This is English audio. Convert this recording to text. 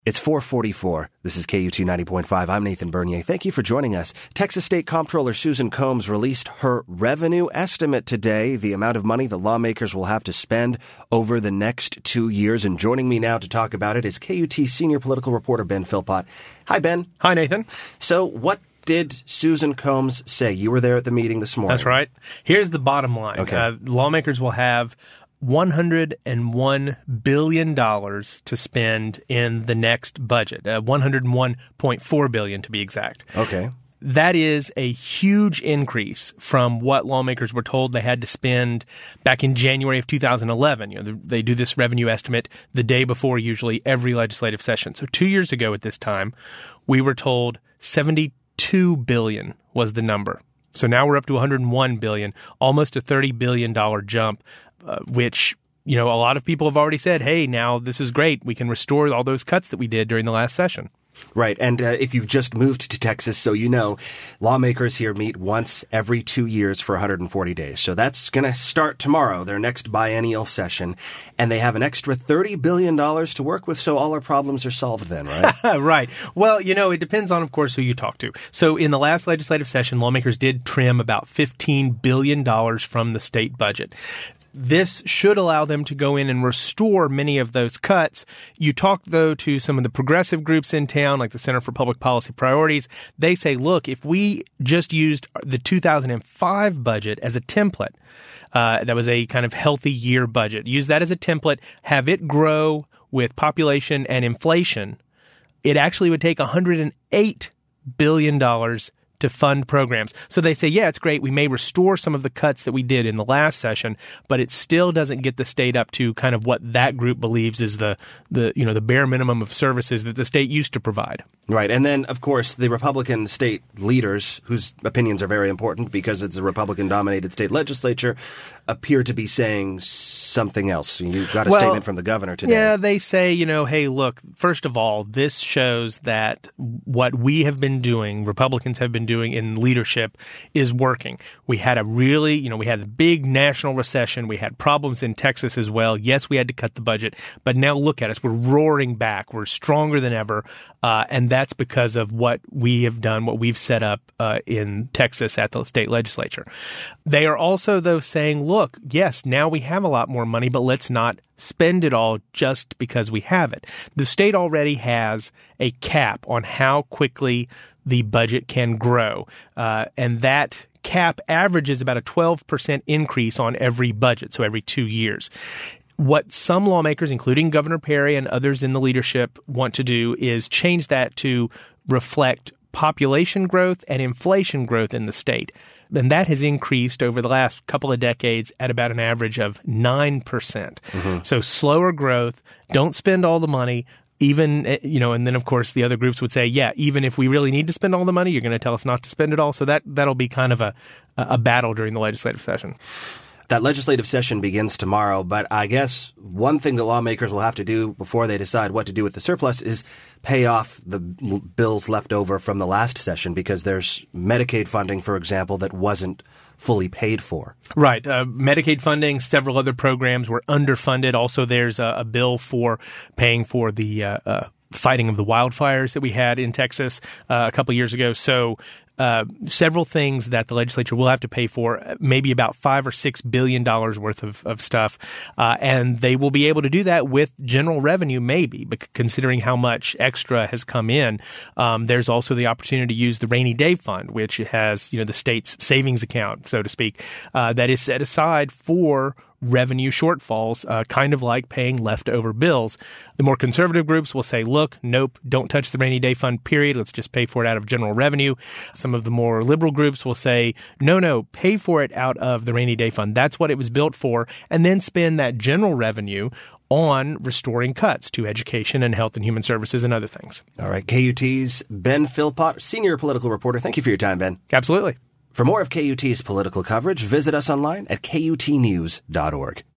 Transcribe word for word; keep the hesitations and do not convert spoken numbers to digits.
It's four forty-four. This is K U T ninety point five. I'm Nathan Bernier. Thank you for joining us. Texas State Comptroller Susan Combs released her revenue estimate today, the amount of money the lawmakers will have to spend over the next two years. And joining me now to talk about it is K U T senior political reporter Ben Philpott. Hi, Ben. Hi, Nathan. So what did Susan Combs say? You were there at the meeting this morning. That's right. Here's the bottom line. Okay. Uh, lawmakers will have one hundred one billion dollars to spend in the next budget, uh, one hundred one point four billion dollars to be exact. Okay. That is a huge increase from what lawmakers were told they had to spend back in January of two thousand eleven. You know, they do this revenue estimate the day before usually every legislative session. So two years ago at this time, we were told seventy-two billion dollars was the number. So now we're up to one hundred one billion dollars, almost a thirty billion dollars jump. Uh, which, you know, a lot of people have already said, hey, now this is great. We can restore all those cuts that we did during the last session. Right. And uh, if you've just moved to Texas, so you know, lawmakers here meet once every two years for one hundred forty days. So that's going to start tomorrow, their next biennial session. And they have an extra thirty billion dollars to work with. So all our problems are solved then, right? Right. Well, you know, it depends on, of course, who you talk to. So in the last legislative session, lawmakers did trim about fifteen billion dollars from the state budget. This should allow them to go in and restore many of those cuts. You talk, though, to some of the progressive groups in town, like the Center for Public Policy Priorities. They say, look, if we just used the two thousand five budget as a template, uh, that was a kind of healthy year budget, use that as a template, have it grow with population and inflation, it actually would take one hundred eight billion dollars to fund programs. So they say, yeah, it's great. We may restore some of the cuts that we did in the last session, but it still doesn't get the state up to kind of what that group believes is the, the you know, the bare minimum of services that the state used to provide. Right. And then, of course, the Republican state leaders, whose opinions are very important because it's a Republican-dominated state legislature, appear to be saying something else. You got a well, statement from the governor today. Yeah, they say, you know, hey, look, first of all, this shows that what we have been doing, Republicans have been doing in leadership, is working. We had a really, you know, we had a big national recession. We had problems in Texas as well. Yes, we had to cut the budget, but now look at us. We're roaring back. We're stronger than ever. Uh, and that's because of what we have done, what we've set up uh, in Texas at the state legislature. They are also, though, saying, look, yes, now we have a lot more money, but let's not spend it all just because we have it. The state already has a cap on how quickly the budget can grow, uh, and that cap averages about a twelve percent increase on every budget, so every two years. What some lawmakers, including Governor Perry and others in the leadership, want to do is change that to reflect population growth and inflation growth in the state. And that has increased over the last couple of decades at about an average of nine percent. Mm-hmm. So slower growth, don't spend all the money. Even, you know, and then, of course, the other groups would say, yeah, even if we really need to spend all the money, you're going to tell us not to spend it all. So that, that'll be kind of a, a battle during the legislative session. That legislative session begins tomorrow, but I guess one thing that lawmakers will have to do before they decide what to do with the surplus is pay off the bills left over from the last session, because there's Medicaid funding, for example, that wasn't fully paid for. Right. Uh, Medicaid funding, several other programs were underfunded. Also, there's a, a bill for paying for the uh, uh, fighting of the wildfires that we had in Texas uh, a couple years ago. So uh, several things that the legislature will have to pay for, maybe about five or six billion dollars worth of, of stuff. Uh, and they will be able to do that with general revenue, maybe, but considering how much extra has come in. Um, there's also the opportunity to use the rainy day fund, which has, you know, the state's savings account, so to speak, uh, that is set aside for revenue shortfalls, uh, kind of like paying leftover bills. The more conservative groups will say, look, nope, don't touch the rainy day fund, period. Let's just pay for it out of general revenue. Some of the more liberal groups will say, no, no, pay for it out of the rainy day fund. That's what it was built for. And then spend that general revenue on restoring cuts to education and health and human services and other things. All right. K U T's Ben Philpott, senior political reporter. Thank you for your time, Ben. Absolutely. For more of K U T's political coverage, visit us online at K U T news dot org.